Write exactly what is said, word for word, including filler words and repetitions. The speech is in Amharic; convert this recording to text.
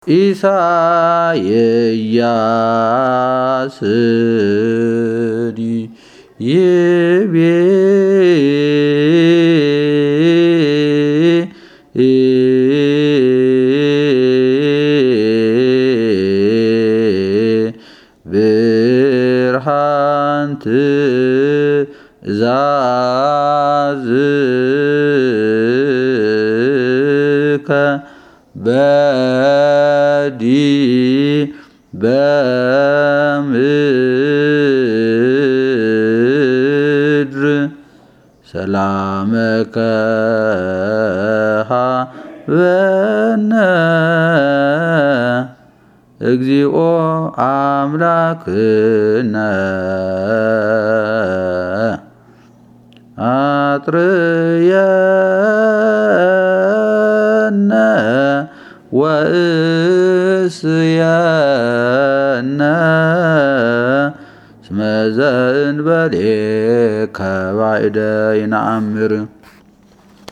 ኢሳይያስ ይቤ ብርሃን ትእዛዝከ በዲበ ምድር ሰላመከ ሀበነ እግዚኦ አምላክነ አጥርየነ ወእስየነ እስመ ዘእንበሌከ ባዕደ ይነአምር